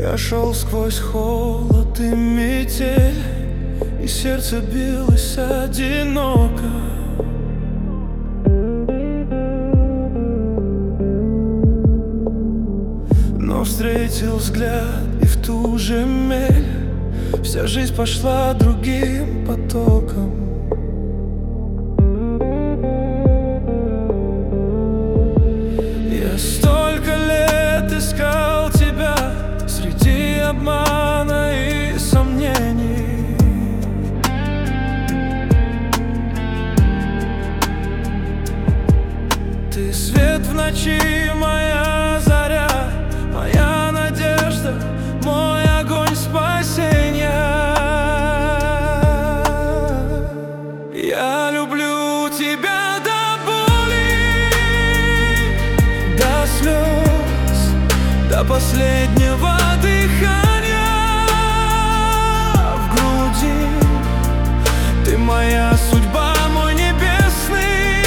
Я шел сквозь холод и метель, и сердце билось одиноко. Но встретил взгляд, и в ту же мель вся жизнь пошла другим потоком. Я столько лет искал тебя среди обмана и сомнений. Ты свет в ночи, моя заря, моя надежда, мой огонь спасения. Я люблю тебя до боли, до слез, до последнего дыхания в груди. Ты моя судьба, мой небесный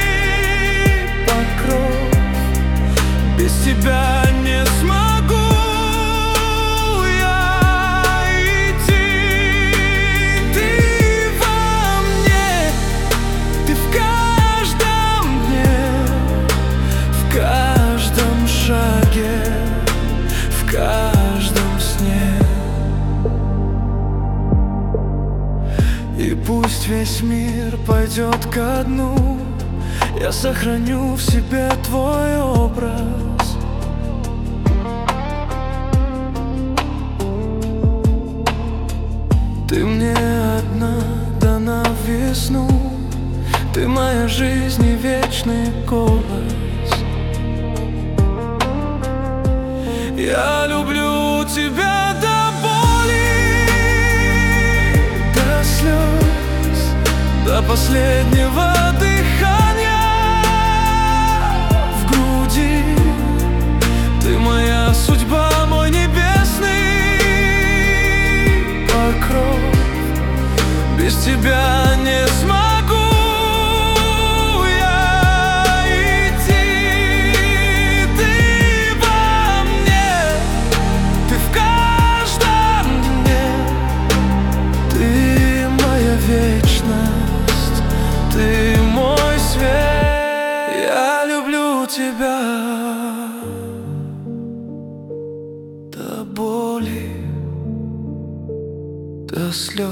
покров. Без тебя не смогу я идти. Ты во мне, ты в каждом дне, в каждом шаге, в каждом сне. И пусть весь мир пойдет ко дну, я сохраню в себе твой образ. Ты мне одна дана в весну, ты моя жизнь и вечный голос. Я люблю тебя до боли, до слез, до последнего дыхания в груди. Ты моя судьба, мой небесный покров. Без тебя не смогу я идти. Ты во мне, ты в каждом дне, ты моя вечность, ты мой свет. Я люблю тебя до боли, до слез.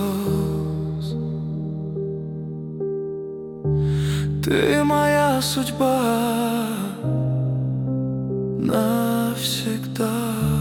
Ты моя судьба навсегда.